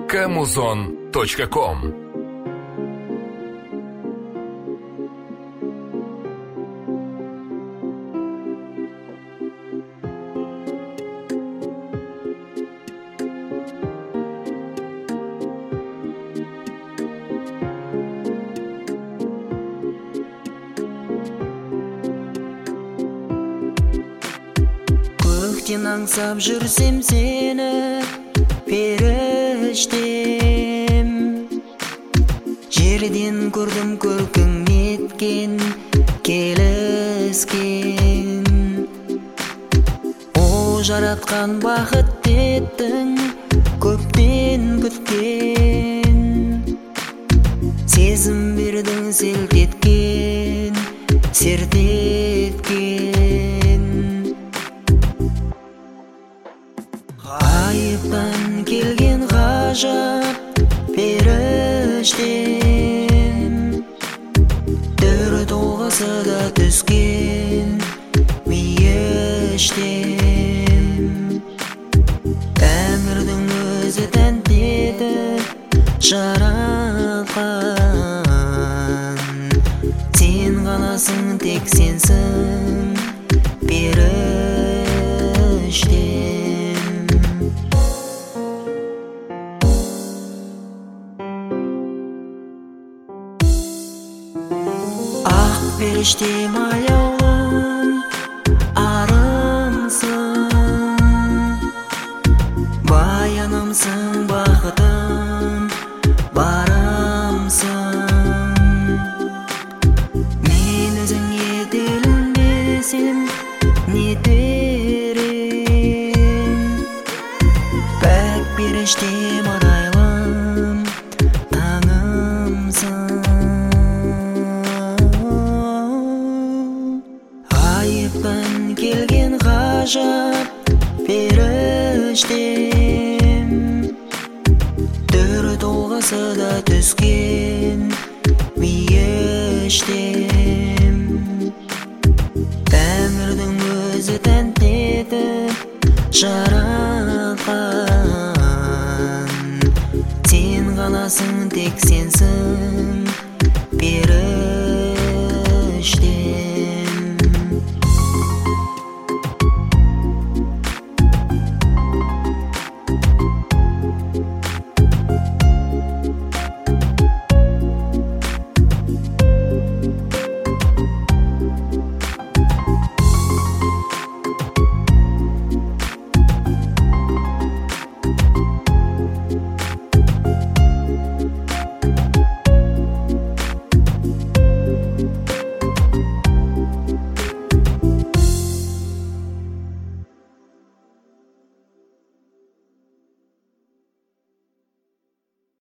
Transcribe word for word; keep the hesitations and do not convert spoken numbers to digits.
камузон точка ком. Көктен аңсап жүрсем сені, періштем, жерден көрдім көркің неткен, келіскен. О, жаратқан бақыт еттің, көптен күткен. Сезім бердің селт еткен, серт еткен. Ғайыптан келген ғажап періштем, түр толғасы да түскен мейіштем. Тәңірдің өзі тәнтетіп жаратқан, сен ғанасың, тек сенсің періштем. Ақ періштем аяулым, арымсың, баянымсың, бақытым, барымсың. Мен өзіңе тілінбесем нетер ем, пәк періштем арайлым, таңымсың. Ғайыптан келген ғажап періштем, түр толғасы да түскен мейіштем. Тәңірдің өзі тәнтетіп жаратқан, сен ғанасың, тек сенсің